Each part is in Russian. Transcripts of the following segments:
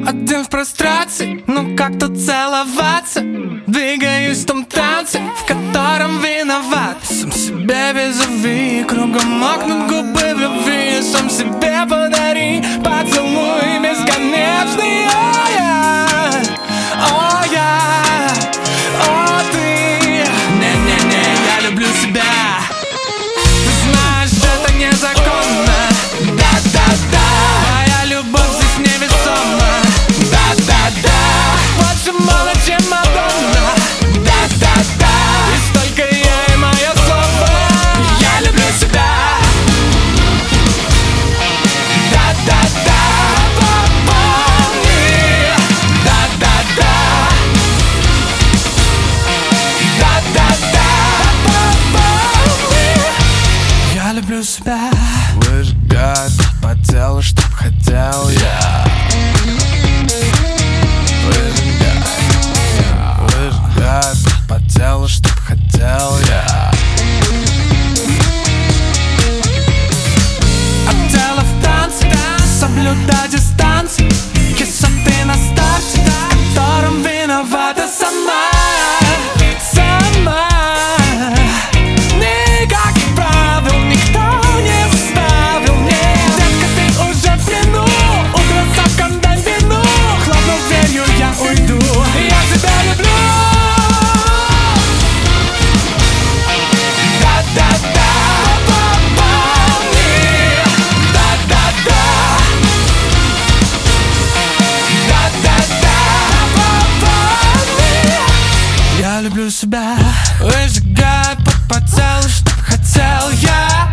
Один в прострации, ну как тут целоваться? Двигаюсь в том танце, в котором виноват. Сам себе визави, кругом мокнут губы в любви. Сам себе подари поцелуй бесконечный. О, я, о, я, о, ты. Не-не-не, я люблю себя. Ты знаешь, это незаконно. Да-да-да, моя любовь здесь невесома. Да-да-да, больше мало, чем Мадонна. Да-да-да, и столько я и мое слово. Я люблю себя. Да-да-да, попомни. Да-да-да, да-да-да, попомни. Я люблю себя. Выжигает по телу, чтоб хотел я. Выжигает по телу, чтоб хотел я. От тела в танце, соблюдай дистанцию. Кисоты на старте, в котором виновата сама. Сама. Никаких правил никто не заставил. Нет, детка, ты уже в плену. Утро соком дай вину. Хлопнув дверью, я уйду. Я тебя люблю. Да-да-да, попомни. Да-да-да, да-да-да, попомни. Я люблю себя. Выжигай по телу, чтоб хотел я.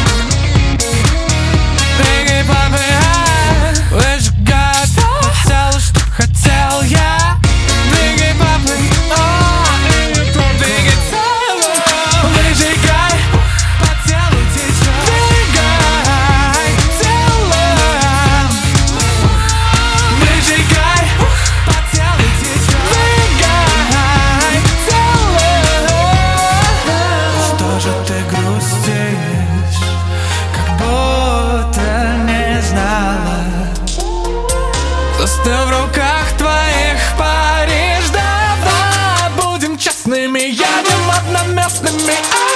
Беги, папа, выжигай по телу, чтоб хотел я. Беги, папа, беги, тело. Выжигай по телу течет. Двигай телом. Выжигай по телу течет. Двигай телом. Что же ты грустишь, как будто не знала? Застыл в руках твоих Париж. Давай будем честными, едем одноместными.